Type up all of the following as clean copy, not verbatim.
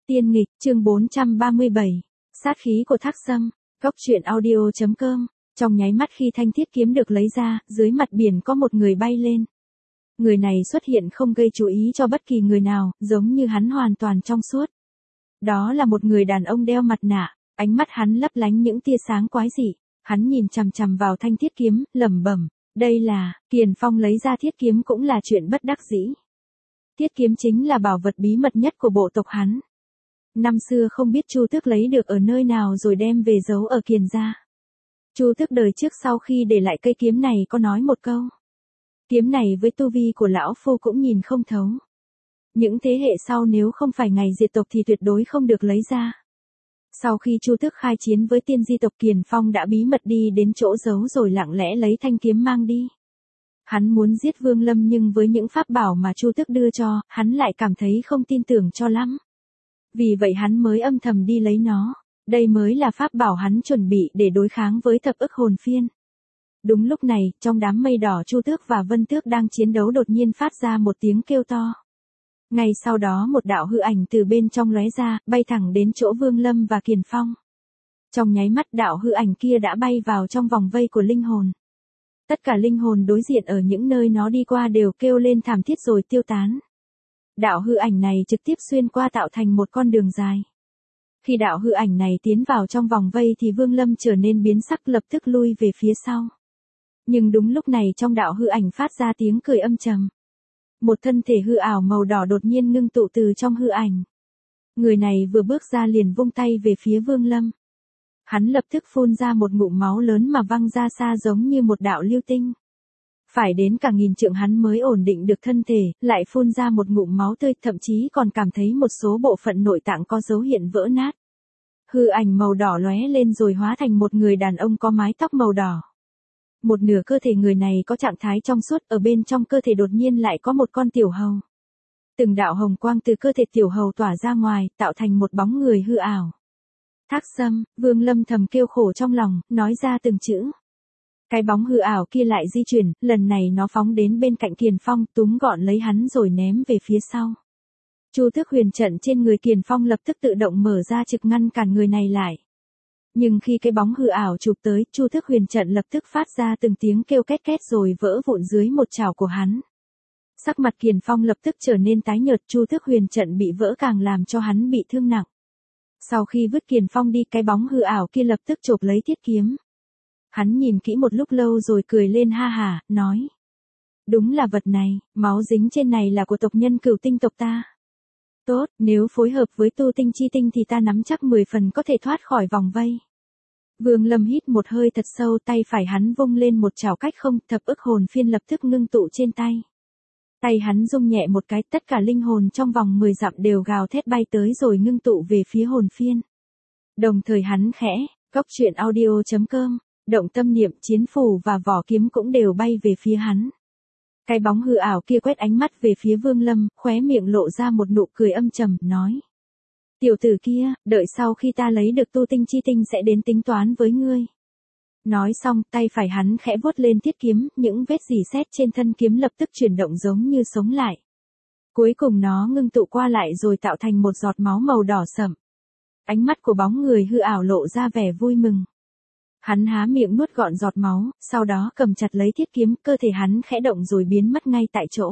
Tiên nghịch, chương 437. Sát khí của Thác Sâm. Góc truyện audio.com. Trong nháy mắt khi thanh thiết kiếm được lấy ra, dưới mặt biển có một người bay lên. Người này xuất hiện không gây chú ý cho bất kỳ người nào, giống như hắn hoàn toàn trong suốt. Đó là một người đàn ông đeo mặt nạ, ánh mắt hắn lấp lánh những tia sáng quái dị. Hắn nhìn chằm chằm vào thanh thiết kiếm, lẩm bẩm, đây là, Kiền Phong lấy ra thiết kiếm cũng là chuyện bất đắc dĩ. Thiết kiếm chính là bảo vật bí mật nhất của bộ tộc hắn. Năm xưa không biết Chu Tước lấy được ở nơi nào rồi đem về giấu ở Kiền gia. Chu Tước đời trước sau khi để lại cây kiếm này có nói một câu. Kiếm này với tu vi của lão phu cũng nhìn không thấu. Những thế hệ sau nếu không phải ngày diệt tộc thì tuyệt đối không được lấy ra. Sau khi Chu Tước khai chiến với tiên di tộc, Kiền Phong đã bí mật đi đến chỗ giấu rồi lặng lẽ lấy thanh kiếm mang đi. Hắn muốn giết Vương Lâm nhưng với những pháp bảo mà Chu Tước đưa cho, hắn lại cảm thấy không tin tưởng cho lắm. Vì vậy hắn mới âm thầm đi lấy nó. Đây mới là pháp bảo hắn chuẩn bị để đối kháng với thập ức hồn phiên. Đúng lúc này, trong đám mây đỏ, Chu Tước và Vân Tước đang chiến đấu đột nhiên phát ra một tiếng kêu to. Ngay sau đó một đạo hư ảnh từ bên trong lóe ra, bay thẳng đến chỗ Vương Lâm và Kiền Phong. Trong nháy mắt đạo hư ảnh kia đã bay vào trong vòng vây của linh hồn. Tất cả linh hồn đối diện ở những nơi nó đi qua đều kêu lên thảm thiết rồi tiêu tán. Đạo hư ảnh này trực tiếp xuyên qua tạo thành một con đường dài. Khi đạo hư ảnh này tiến vào trong vòng vây thì Vương Lâm trở nên biến sắc, lập tức lui về phía sau. Nhưng đúng lúc này trong đạo hư ảnh phát ra tiếng cười âm trầm. Một thân thể hư ảo màu đỏ đột nhiên ngưng tụ từ trong hư ảnh. Người này vừa bước ra liền vung tay về phía Vương Lâm. Hắn lập tức phun ra một ngụm máu lớn mà văng ra xa giống như một đạo lưu tinh. Phải đến cả nghìn trượng hắn mới ổn định được thân thể, lại phun ra một ngụm máu tươi, thậm chí còn cảm thấy một số bộ phận nội tạng có dấu hiện vỡ nát. Hư ảnh màu đỏ lóe lên rồi hóa thành một người đàn ông có mái tóc màu đỏ. Một nửa cơ thể người này có trạng thái trong suốt, ở bên trong cơ thể đột nhiên lại có một con tiểu hầu. Từng đạo hồng quang từ cơ thể tiểu hầu tỏa ra ngoài, tạo thành một bóng người hư ảo. Thác Sâm, Vương Lâm thầm kêu khổ trong lòng, nói ra từng chữ. Cái bóng hư ảo kia lại di chuyển, lần này nó phóng đến bên cạnh Kiền Phong, túm gọn lấy hắn rồi ném về phía sau. Chu Tước huyền trận trên người Kiền Phong lập tức tự động mở ra trực ngăn cản người này lại. Nhưng khi cái bóng hư ảo chụp tới, Chu Tước huyền trận lập tức phát ra từng tiếng kêu két két rồi vỡ vụn dưới một chảo của hắn. Sắc mặt Kiền Phong lập tức trở nên tái nhợt, Chu Tước huyền trận bị vỡ càng làm cho hắn bị thương nặng. Sau khi vứt Kiền Phong đi, cái bóng hư ảo kia lập tức chộp lấy thiết kiếm. Hắn nhìn kỹ một lúc lâu rồi cười lên ha hả, nói. Đúng là vật này, máu dính trên này là của tộc nhân Cửu Tinh tộc ta. Tốt, nếu phối hợp với tu tinh chi tinh thì ta nắm chắc 10 phần có thể thoát khỏi vòng vây. Vương Lâm hít một hơi thật sâu, tay phải hắn vung lên một chảo cách không, thập ức hồn phiên lập tức ngưng tụ trên tay. Tay hắn rung nhẹ một cái, tất cả linh hồn trong vòng 10 dặm đều gào thét bay tới rồi ngưng tụ về phía hồn phiên. Đồng thời hắn khẽ, góc truyện audio.com, động tâm niệm, chiến phù và vỏ kiếm cũng đều bay về phía hắn. Cái bóng hư ảo kia quét ánh mắt về phía Vương Lâm, khóe miệng lộ ra một nụ cười âm trầm, nói. Tiểu tử kia, đợi sau khi ta lấy được tu tinh chi tinh sẽ đến tính toán với ngươi. Nói xong, tay phải hắn khẽ vuốt lên thiết kiếm, những vết rỉ sét trên thân kiếm lập tức chuyển động giống như sống lại. Cuối cùng nó ngưng tụ qua lại rồi tạo thành một giọt máu màu đỏ sẫm. Ánh mắt của bóng người hư ảo lộ ra vẻ vui mừng. Hắn há miệng nuốt gọn giọt máu, sau đó cầm chặt lấy thiết kiếm, cơ thể hắn khẽ động rồi biến mất ngay tại chỗ.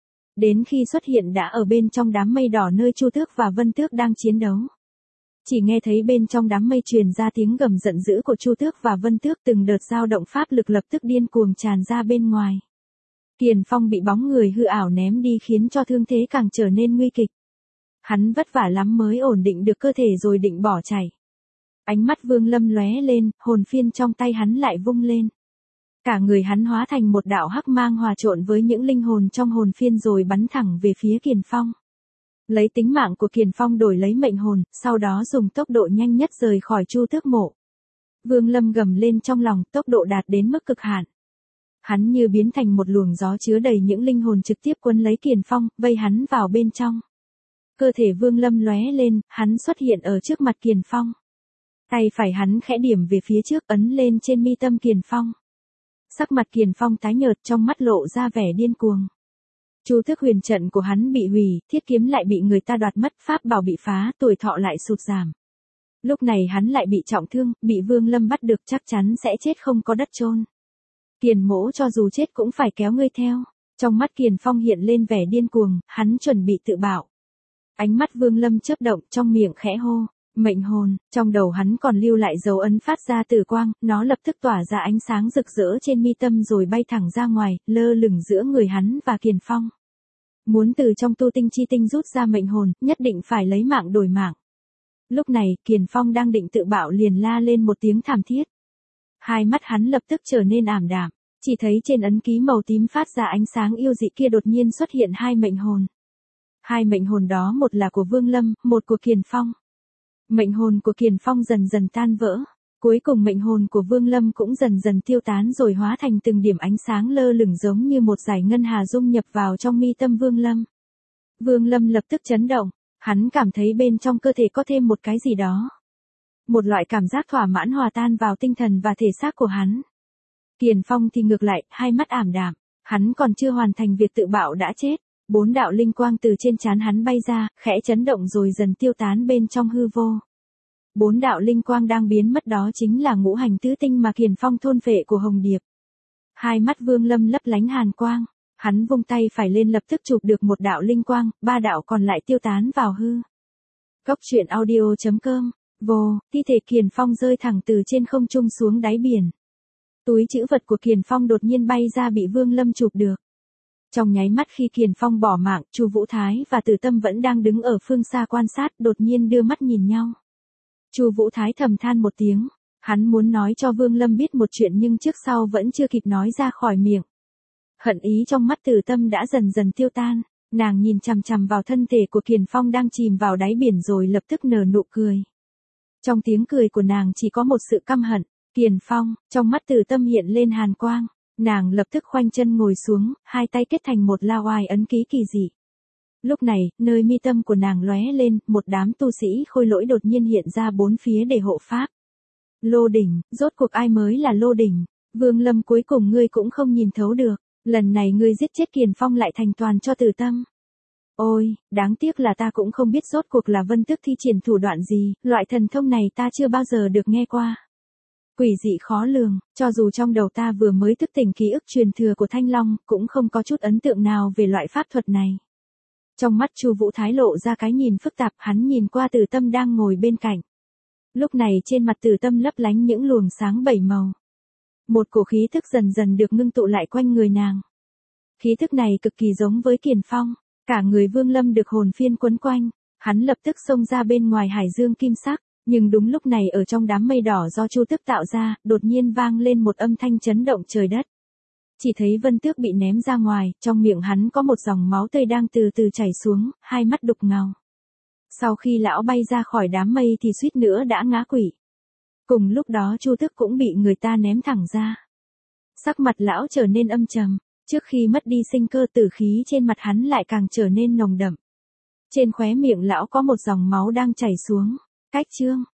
Đến khi xuất hiện đã ở bên trong đám mây đỏ nơi Chu Tước và Vân Tước đang chiến đấu. Chỉ nghe thấy bên trong đám mây truyền ra tiếng gầm giận dữ của Chu Tước và Vân Tước, từng đợt dao động pháp lực lập tức điên cuồng tràn ra bên ngoài. Kiền Phong bị bóng người hư ảo ném đi khiến cho thương thế càng trở nên nguy kịch. Hắn vất vả lắm mới ổn định được cơ thể rồi định bỏ chạy. Ánh mắt Vương Lâm lóe lên, hồn phiên trong tay hắn lại vung lên. Cả người hắn hóa thành một đạo hắc mang hòa trộn với những linh hồn trong hồn phiên rồi bắn thẳng về phía Kiền Phong. Lấy tính mạng của Kiền Phong đổi lấy mệnh hồn, sau đó dùng tốc độ nhanh nhất rời khỏi Chu Tước mộ. Vương Lâm gầm lên trong lòng, tốc độ đạt đến mức cực hạn. Hắn như biến thành một luồng gió chứa đầy những linh hồn trực tiếp cuốn lấy Kiền Phong, vây hắn vào bên trong. Cơ thể Vương Lâm lóe lên, hắn xuất hiện ở trước mặt Kiền Phong. Tay phải hắn khẽ điểm về phía trước, ấn lên trên mi tâm Kiền Phong. Sắc mặt Kiền Phong tái nhợt, trong mắt lộ ra vẻ điên cuồng. Chu Tước Huyền trận của hắn bị hủy, thiết kiếm lại bị người ta đoạt mất, pháp bảo bị phá, tuổi thọ lại sụt giảm. Lúc này hắn lại bị trọng thương, bị Vương Lâm bắt được chắc chắn sẽ chết không có đất chôn. Kiền Mỗ cho dù chết cũng phải kéo ngươi theo. Trong mắt Kiền Phong hiện lên vẻ điên cuồng, hắn chuẩn bị tự bạo. Ánh mắt Vương Lâm chớp động, trong miệng khẽ hô, mệnh hồn, trong đầu hắn còn lưu lại dấu ấn phát ra tử quang, nó lập tức tỏa ra ánh sáng rực rỡ trên mi tâm rồi bay thẳng ra ngoài, lơ lửng giữa người hắn và Kiền Phong. Muốn từ trong tu tinh chi tinh rút ra mệnh hồn, nhất định phải lấy mạng đổi mạng. Lúc này, Kiền Phong đang định tự bạo liền la lên một tiếng thảm thiết. Hai mắt hắn lập tức trở nên ảm đạm, chỉ thấy trên ấn ký màu tím phát ra ánh sáng yêu dị kia đột nhiên xuất hiện hai mệnh hồn. Hai mệnh hồn đó một là của Vương Lâm, một của Kiền Phong. Mệnh hồn của Kiền Phong dần dần tan vỡ, cuối cùng mệnh hồn của Vương Lâm cũng dần dần tiêu tán rồi hóa thành từng điểm ánh sáng lơ lửng giống như một dải ngân hà dung nhập vào trong mi tâm Vương Lâm. Vương Lâm lập tức chấn động, hắn cảm thấy bên trong cơ thể có thêm một cái gì đó. Một loại cảm giác thỏa mãn hòa tan vào tinh thần và thể xác của hắn. Kiền Phong thì ngược lại, hai mắt ảm đạm, hắn còn chưa hoàn thành việc tự bạo đã chết. 4 đạo linh quang từ trên trán hắn bay ra, khẽ chấn động rồi dần tiêu tán bên trong hư vô. 4 đạo linh quang đang biến mất đó chính là ngũ hành tứ tinh mà Kiền Phong thôn phệ của Hồng Điệp. Hai mắt Vương Lâm lấp lánh hàn quang, hắn vung tay phải lên lập tức chụp được một đạo linh quang, 3 đạo còn lại tiêu tán vào hư. Cốc truyện audio.com. Vô, thi thể Kiền Phong rơi thẳng từ trên không trung xuống đáy biển. Túi trữ vật của Kiền Phong đột nhiên bay ra bị Vương Lâm chụp được. Trong nháy mắt khi Kiền Phong bỏ mạng, Chu Vũ Thái và Từ Tâm vẫn đang đứng ở phương xa quan sát, đột nhiên đưa mắt nhìn nhau. Chu Vũ Thái thầm than một tiếng, hắn muốn nói cho Vương Lâm biết một chuyện nhưng trước sau vẫn chưa kịp nói ra khỏi miệng. Hận ý trong mắt Từ Tâm đã dần dần tiêu tan, nàng nhìn chằm chằm vào thân thể của Kiền Phong đang chìm vào đáy biển rồi lập tức nở nụ cười. Trong tiếng cười của nàng chỉ có một sự căm hận. Kiền Phong, trong mắt Từ Tâm hiện lên hàn quang, nàng lập tức khoanh chân ngồi xuống, hai tay kết thành một la oai ấn ký kỳ dị. Lúc này, nơi mi tâm của nàng lóe lên, một đám tu sĩ khôi lỗi đột nhiên hiện ra bốn phía để hộ pháp. Lô Đỉnh, rốt cuộc ai mới là Lô Đỉnh? Vương Lâm cuối cùng ngươi cũng không nhìn thấu được, lần này ngươi giết chết Kiền Phong lại thành toàn cho Từ Tâm. Ôi, đáng tiếc là ta cũng không biết rốt cuộc là Vân Tước thi triển thủ đoạn gì, loại thần thông này ta chưa bao giờ được nghe qua. Quỷ dị khó lường, cho dù trong đầu ta vừa mới thức tỉnh ký ức truyền thừa của Thanh Long, cũng không có chút ấn tượng nào về loại pháp thuật này. Trong mắt Chu Vũ Thái lộ ra cái nhìn phức tạp, hắn nhìn qua Từ Tâm đang ngồi bên cạnh. Lúc này trên mặt Từ Tâm lấp lánh những luồng sáng bảy màu. Một cổ khí thức dần dần được ngưng tụ lại quanh người nàng. Khí thức này cực kỳ giống với Kiền Phong, cả người Vương Lâm được hồn phiên quấn quanh, hắn lập tức xông ra bên ngoài hải dương kim sắc. Nhưng đúng lúc này ở trong đám mây đỏ do Chu Tước tạo ra, đột nhiên vang lên một âm thanh chấn động trời đất. Chỉ thấy Vân Tước bị ném ra ngoài, trong miệng hắn có một dòng máu tươi đang từ từ chảy xuống, hai mắt đục ngầu. Sau khi lão bay ra khỏi đám mây thì suýt nữa đã ngã quỵ. Cùng lúc đó Chu Tước cũng bị người ta ném thẳng ra. Sắc mặt lão trở nên âm trầm, trước khi mất đi sinh cơ tử khí trên mặt hắn lại càng trở nên nồng đậm. Trên khóe miệng lão có một dòng máu đang chảy xuống. Cách chương